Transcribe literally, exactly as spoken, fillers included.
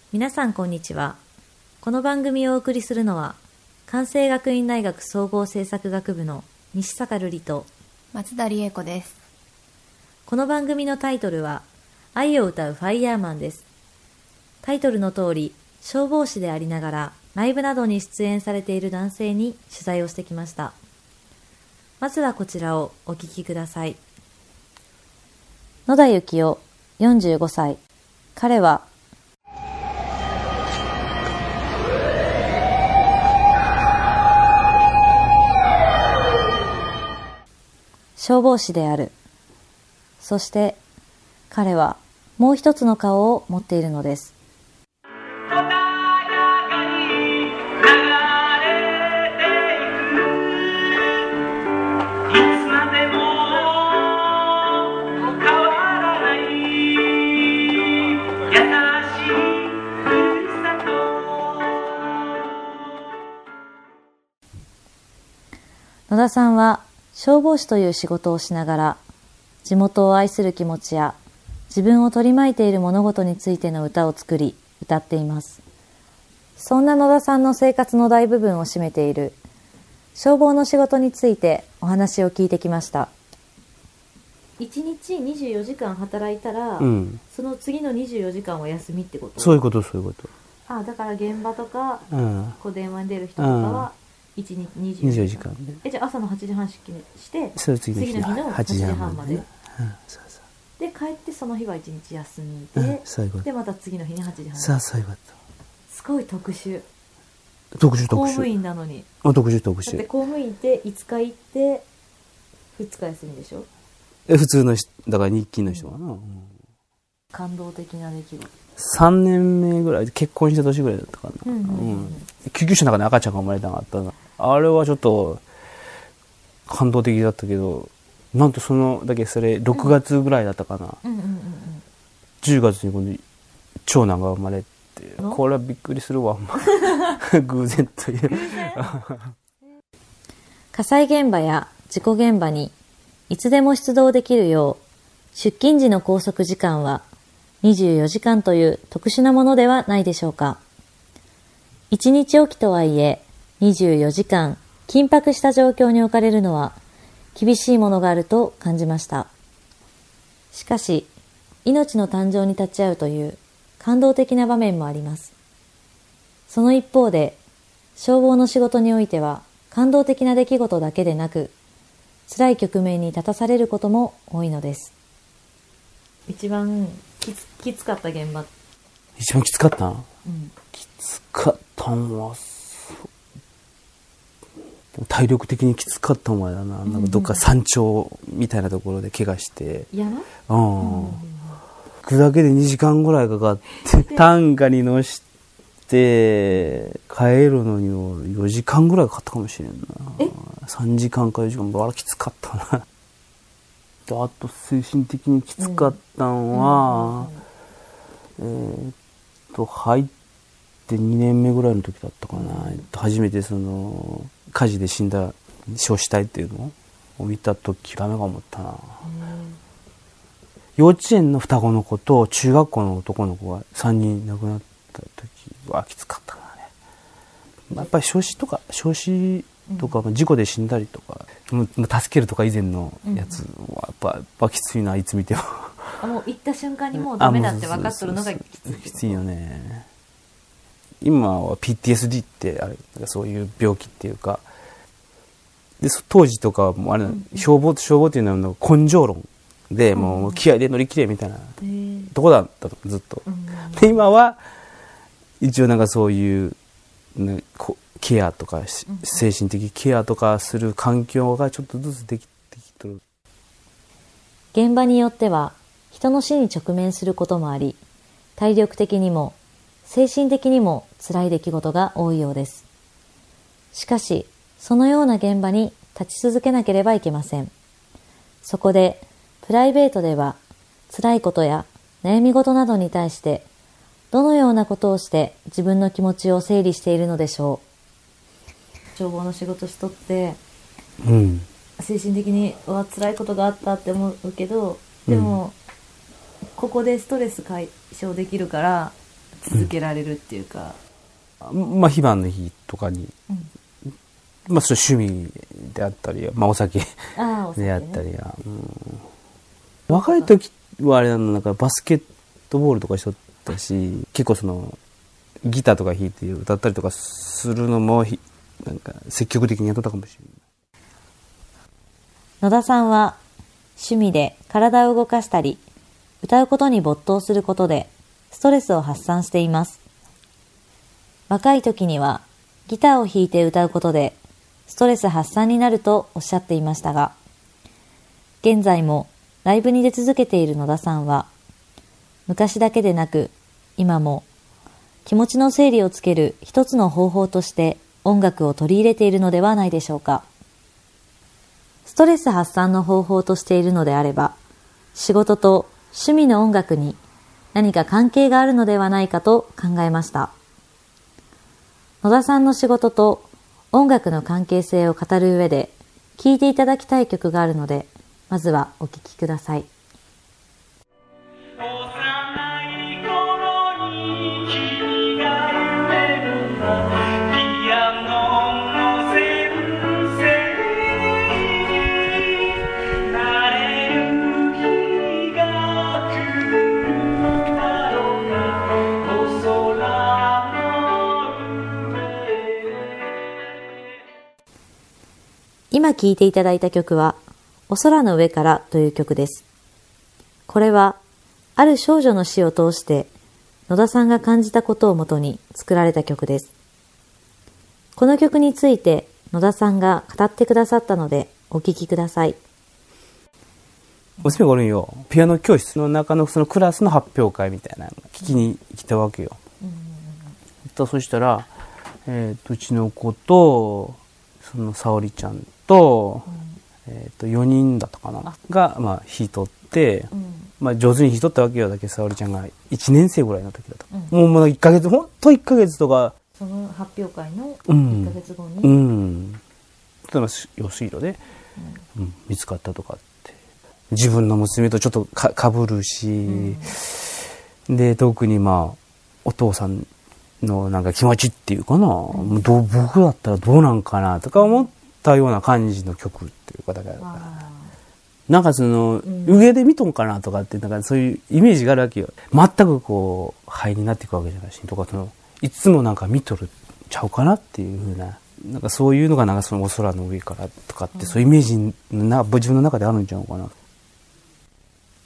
皆さんこんにちは。この番組をお送りするのは関西学院大学総合政策学部の西坂瑠璃と松田理恵子です。 この番組のタイトルは愛を歌うファイヤーマンです。タイトルの通り消防士でありながらライブなどに出演されている男性に取材をしてきました。まずはこちらをお聞きください。野田幸雄よんじゅうごさい。彼は消防士である。そして彼はもう一つの顔を持っているのです。野田さんは消防士という仕事をしながら地元を愛する気持ちや自分を取り巻いている物事についての歌を作り歌っています。そんな野田さんの生活の大部分を占めている消防の仕事についてお話を聞いてきました。いちにちにじゅうよじかん働いたら、うん、その次のにじゅうよじかんは休みってこと？ そういうことそういうこと。 ああ、だから現場とか、うん、こう電話に出る人とかは、うん、いちにちにじゅうよじかんで、え、じゃあ朝のはちじはん出勤してそれ次の日の次の日のはちじはんまで、 うん、そうそうで帰ってその日はいちにち休みで、うん、そういうことでまた次の日にはちじはんさあそういうこと。 すごい特殊特殊特殊公務員なのに。 あ、特殊特殊。 だって公務員っていつか行ってふつか休みでしょ。 え、普通の人だから日勤の人かな、うん、 感動的な出来事。 さんねんめぐらいで結婚した年ぐらいだったかな、うんうんうん、救急車の中に赤ちゃんが生まれたかったな。あれはちょっと感動的だったけど、なんとそのだけそれろくがつぐらいだったかな、うんうんうんうん、じゅうがつに今度長男が生まれて、これはびっくりするわ偶然という火災現場や事故現場にいつでも出動できるよう出勤時の拘束時間はにじゅうよじかんという特殊なものではないでしょうか。いちにちおきとはいえにじゅうよじかん緊迫した状況に置かれるのは厳しいものがあると感じました。しかし命の誕生に立ち会うという感動的な場面もあります。その一方で消防の仕事においては感動的な出来事だけでなく辛い局面に立たされることも多いのです。一番き つ, きつかった現場。 一番きつかったん、うん、きつかったんは体力的にきつかったんはだな、なんかどっか山頂みたいなところで怪我して、 山、 うん、行くだけでにじかんぐらいかかって担架に乗して帰るのにもよじかんぐらいかかったかもしれんな。 えさんじかんかよじかん、あらきつかったなあと精神的にきつかったんは、うんうんうん、えー、っと入ってにねんめぐらいの時だったかな、うん、初めてその火事で死んだ焼死体っていうのを見た時ダメか思ったな、うん、幼稚園の双子の子と中学校の男の子がさんにん亡くなった時はきつかったなね。やっぱり焼死とか焼死とか事故で死んだりとか、うん、助けるとか以前のやつはやっぱ、やっぱきついな、いつ見てもあ、もう行った瞬間にもうダメだって分かっとるのがきつい。 きついよね。今は ピーティーエスディー ってあれそういう病気っていうかで、当時とかもあれ、うん、消防消防っていうのは根性論で、うん、もう気合で乗り切れみたいなとこだったとずっと、うん、で今は一応なんかそういう、ね、こケアとか精神的ケアとかする環境がちょっとずつできてきてる。 現場によっては人の死に直面することもあり、体力的にも精神的にも辛い出来事が多いようです。しかしそのような現場に立ち続けなければいけません。そこでプライベートでは辛いことや悩み事などに対してどのようなことをして自分の気持ちを整理しているのでしょう。消防の仕事しとって、うん、精神的には辛いことがあったって思うけど、でも、うん、ここでストレス解消できるから続けられるっていうか、 うん、まあ非番の日とかに、うん、まあそれ趣味であったり、まあお酒であったりや、うん、若い時はあれなの、なんかバスケットボールとかしとったし、結構そのギターとか弾いて歌ったりとかするのもなんか積極的にやっとったかもしれない。 野田さんは趣味で体を動かしたり歌うことに没頭することでストレスを発散しています。若い時にはギターを弾いて歌うことでストレス発散になるとおっしゃっていましたが、現在もライブに出続けている野田さんは、昔だけでなく今も気持ちの整理をつける一つの方法として音楽を取り入れているのではないでしょうか。ストレス発散の方法としているのであれば、仕事と趣味の音楽に何か関係があるのではないかと考えました。野田さんの仕事と音楽の関係性を語る上で聴いていただきたい曲があるので、まずはお聴きください。今聴いていただいた曲は、お空の上からという曲です。これは、ある少女の死を通して、野田さんが感じたことをもとに作られた曲です。この曲について野田さんが語ってくださったので、お聴きください。 娘がおるんよ。ピアノ教室の中のそのクラスの発表会みたいなの聞きに来たわけよ。うん、とそしたら、えー、とうちの子と、その沙織ちゃんと、うん、えー、とよにんだったかなが、まあ、弾いとって、うん、まあ、上手に弾いとったわけよ。だけど沙織ちゃんがいちねん生ぐらいの時だと、うん、もうまだいっかげつ、ほんといっかげつとか、 その発表会のいっかげつごに、 うんうん、例えば用水路で、うんうん、見つかったとかって、自分の娘とちょっと か, かぶるし、うん、で特にまあお父さんのなんか気持ちっていうかな、うん、どう僕だったらどうなんかなとか思ったような感じの曲っていうか、だからなんかその、うん、上で見とんかなとかってなんかそういうイメージがあるわけよ。全くこう灰になっていくわけじゃないしとか、そのいつもなんか見とるちゃうかなっていう風な、なんかそういうのがなんかそのお空の上からとかって、うん、そういうイメージな自分の中であるんちゃうかな。